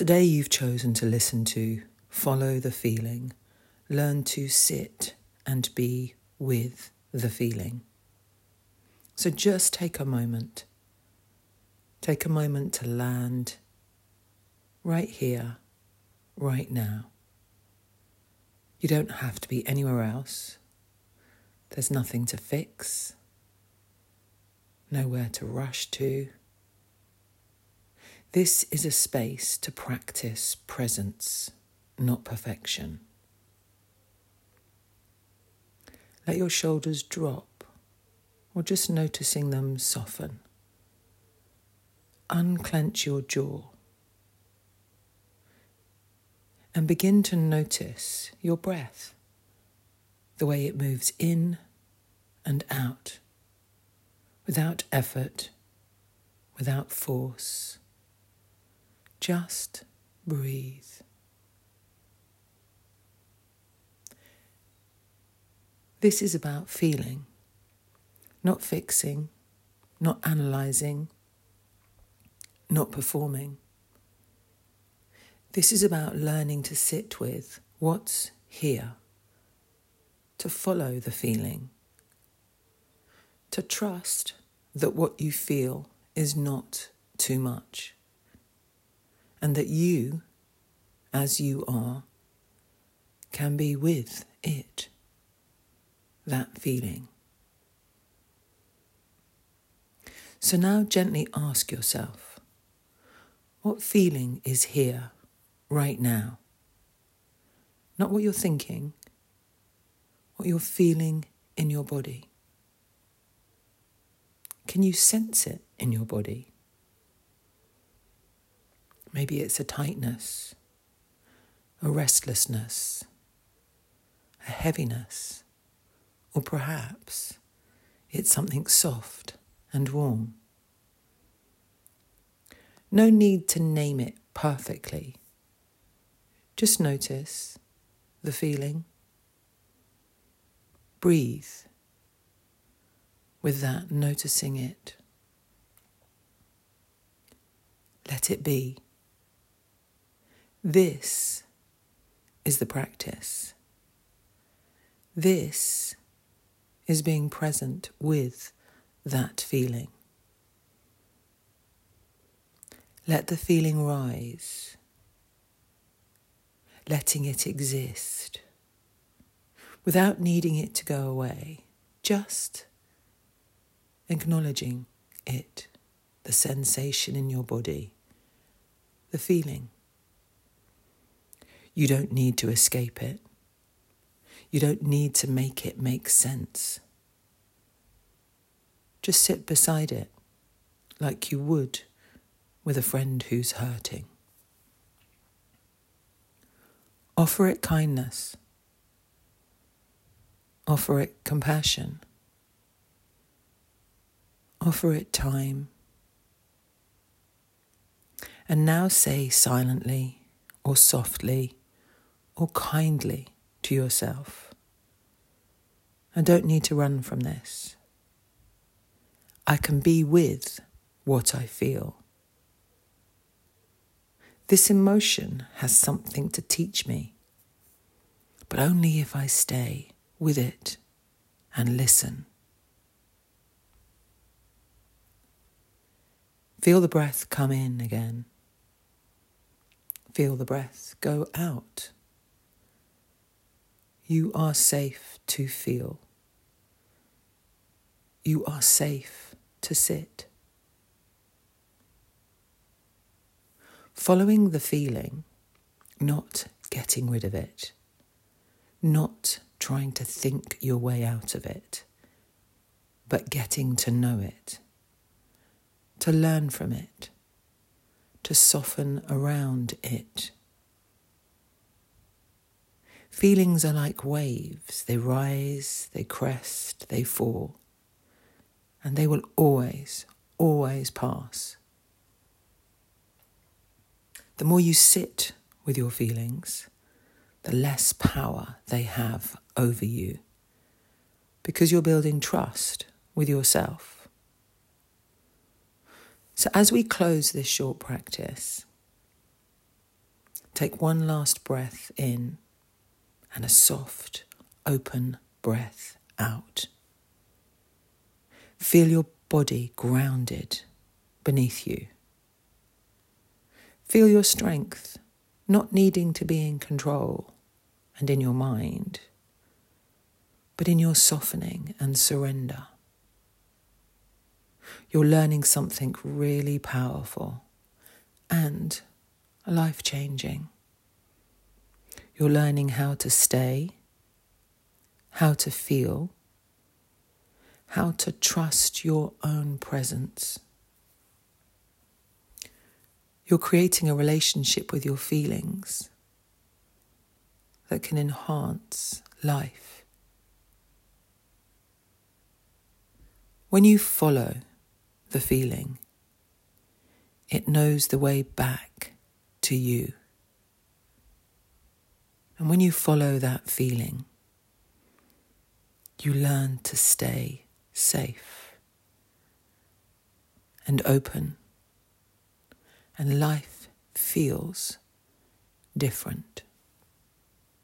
Today you've chosen to listen to Follow the Feeling, learn to sit and be with the feeling. So just take a moment. Take a moment to land right here, right now. You don't have to be anywhere else. There's nothing to fix, nowhere to rush to. This is a space to practice presence, not perfection. Let your shoulders drop, or just noticing them soften. Unclench your jaw and begin to notice your breath, the way it moves in and out, without effort, without force. Just breathe. This is about feeling, not fixing, not analysing, not performing. This is about learning to sit with what's here, to follow the feeling, to trust that what you feel is not too much, and that you, as you are, can be with it, that feeling. So now gently ask yourself, what feeling is here right now? Not what you're thinking, what you're feeling in your body. Can you sense it in your body? Maybe it's a tightness, a restlessness, a heaviness, or perhaps it's something soft and warm. No need to name it perfectly. Just notice the feeling. Breathe with that, noticing it. Let it be. This is the practice. This is being present with that feeling. Let the feeling rise, letting it exist, without needing it to go away, just acknowledging it, the sensation in your body, the feeling. You don't need to escape it. You don't need to make it make sense. Just sit beside it like you would with a friend who's hurting. Offer it kindness. Offer it compassion. Offer it time. And now say silently or softly or kindly to yourself, I don't need to run from this. I can be with what I feel. This emotion has something to teach me, but only if I stay with it and listen. Feel the breath come in again. Feel the breath go out. You are safe to feel. You are safe to sit. Following the feeling, not getting rid of it, not trying to think your way out of it, but getting to know it, to learn from it, to soften around it. Feelings are like waves. They rise, they crest, they fall, and they will always, always pass. The more you sit with your feelings, the less power they have over you, because you're building trust with yourself. So as we close this short practice, Take one last breath in and a soft, open breath out. Feel your body grounded beneath you. Feel your strength, not needing to be in control and in your mind, but in your softening and surrender. You're learning something really powerful and life-changing. You're learning how to stay, how to feel, how to trust your own presence. You're creating a relationship with your feelings that can enhance life. When you follow the feeling, it knows the way back to you. And when you follow that feeling, you learn to stay safe and open, and life feels different.